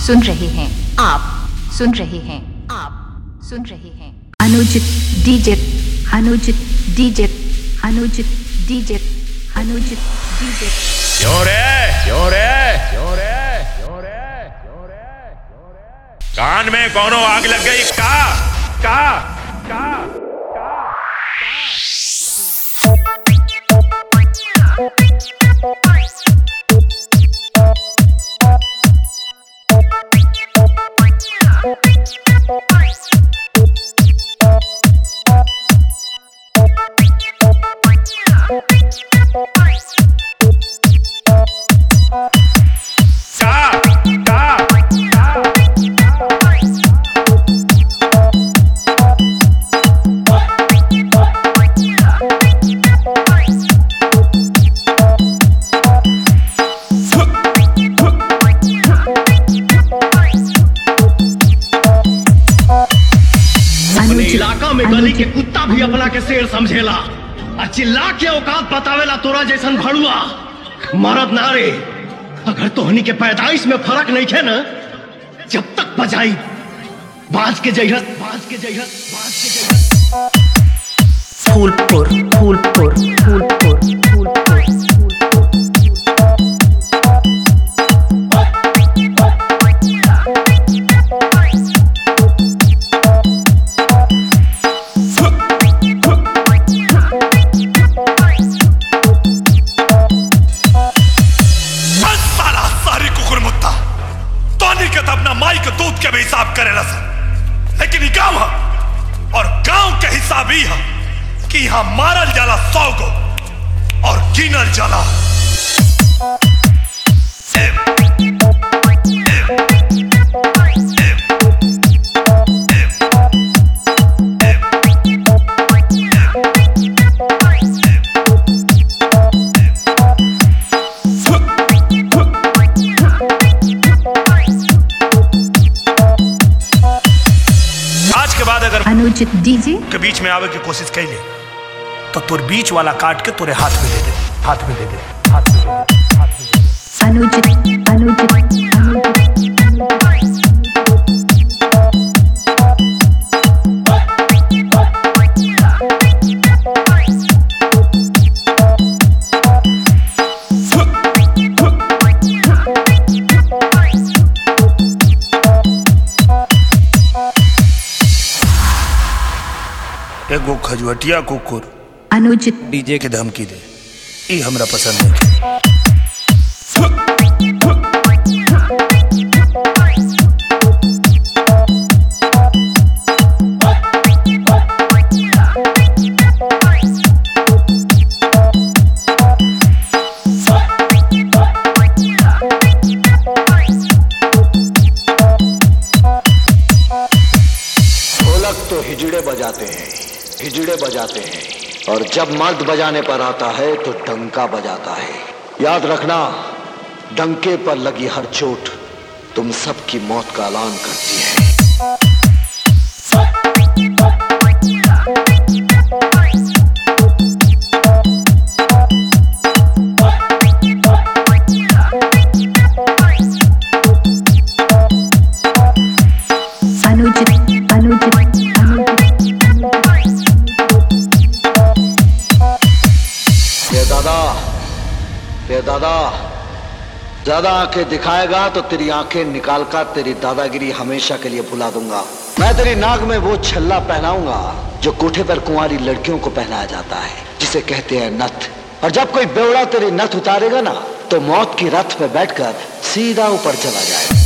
सुन रहे हैं, आप सुन रहे हैं, आप सुन रहे हैं अनुचित डीजे, अनुचित डीजे, अनुचित डीजे, अनुचित डीजे। क्यों रे क्यों रे क्यों रे क्यों रे क्यों रे क्यों रे कान में कौनो आग लग गई का का का इलाका में गली के कुत्ता भी अपना के शेर समझेला और चिल्ला के औकात बतावेला तोरा जैसन भड़ुआ मरद नारे। अगर तोहनी के पैदाइश में फर्क नहीं है ना, जब तक बजाई बाज के जइहत बाज के जइहत बाज के जइहत। फूलपुर फूलपुर फूलपुर फूलपुर माई के दूध के भी हिसाब करेला सन, लेकिन ये गांव है और गांव के हिसाब ही है कि यहां मारल जाला 100 को और गिनल जाला अनुचित डीजे के बीच में आवे की कोशिश कैले तो तोर बीच वाला काट के तोरे हाथ में दे दे, हाथ में दे दे, हाथ में दे दे, हाथ में दे दे। अनुचित अनुचित एगो खजुहटिया कुकुर अनुचित डीजे के धमकी दे, ई हमरा पसंद नहीं। ढोलक तो हिजड़े बजाते हैं, हिजड़े बजाते हैं, और जब मर्द बजाने पर आता है तो डंका बजाता है। याद रखना, डंके पर लगी हर चोट तुम सबकी मौत का ऐलान करती है। अनुचित अनुचित ये दादा ज्यादा आंखें दिखाएगा तो तेरी आंखें निकालकर तेरी दादागिरी हमेशा के लिए भुला दूंगा। मैं तेरी नाक में वो छल्ला पहनाऊंगा जो कोठे पर कुंवारी लड़कियों को पहनाया जाता है, जिसे कहते हैं नथ। और जब कोई बेवड़ा तेरी नथ उतारेगा ना, तो मौत की रथ पे बैठकर सीधा ऊपर चला जाएगा।